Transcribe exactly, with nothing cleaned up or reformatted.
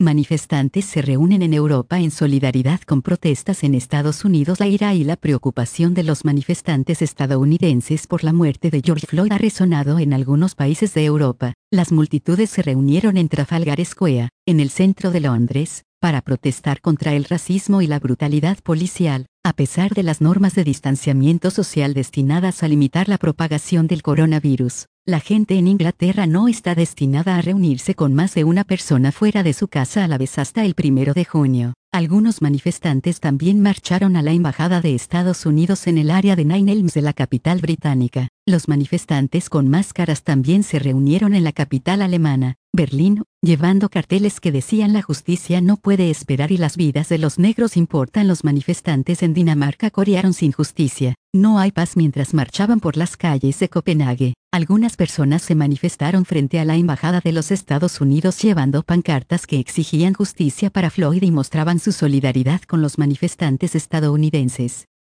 Manifestantes se reúnen en Europa en solidaridad con protestas en Estados Unidos. La ira y la preocupación de los manifestantes estadounidenses por la muerte de George Floyd ha resonado en algunos países de Europa. Las multitudes se reunieron en Trafalgar Square, en el centro de Londres, para protestar contra el racismo y la brutalidad policial, a pesar de las normas de distanciamiento social destinadas a limitar la propagación del coronavirus. La gente en Inglaterra no está destinada a reunirse con más de una persona fuera de su casa a la vez hasta el primero de junio. Algunos manifestantes también marcharon a la Embajada de Estados Unidos en el área de Nine Elms de la capital británica. Los manifestantes con máscaras también se reunieron en la capital alemana, Berlín, llevando carteles que decían "La justicia no puede esperar y las vidas de los negros importan". Los manifestantes en Dinamarca corearon "Sin justicia, no hay paz" mientras marchaban por las calles de Copenhague. Algunas personas se manifestaron frente a la Embajada de los Estados Unidos llevando pancartas que exigían justicia para Floyd y mostraban su solidaridad con los manifestantes estadounidenses.